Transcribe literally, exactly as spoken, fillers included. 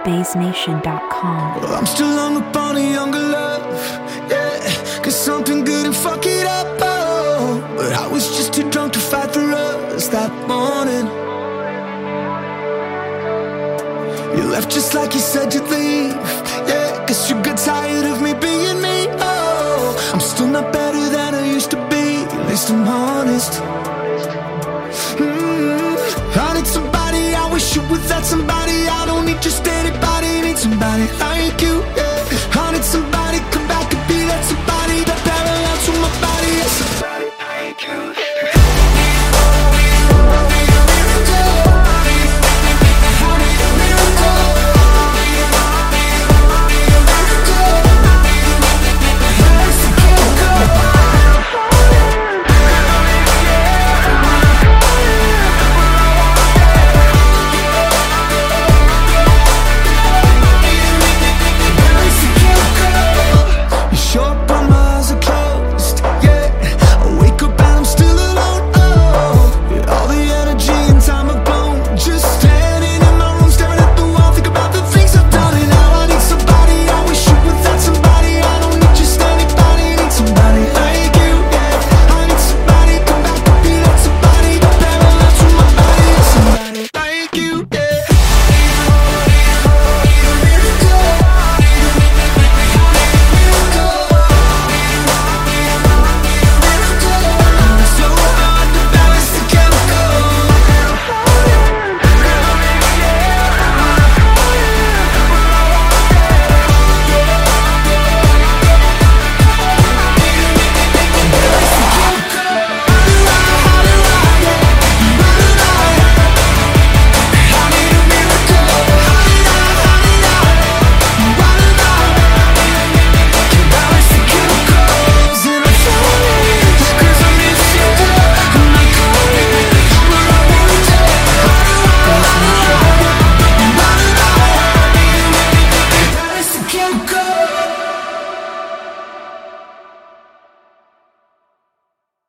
bays nation dot com. Well, I'm still hung up on a younger love, yeah, cause something didn't fuck it up, oh. But I was just too drunk to fight for us that morning. You left just like you said you'd leave, yeah, cause you got tired of me being me, oh. I'm still not better than I used to be, at least I'm honest. mm, I need somebody, I wish you were that somebody. I don't need just anybody, need somebody like you, yeah.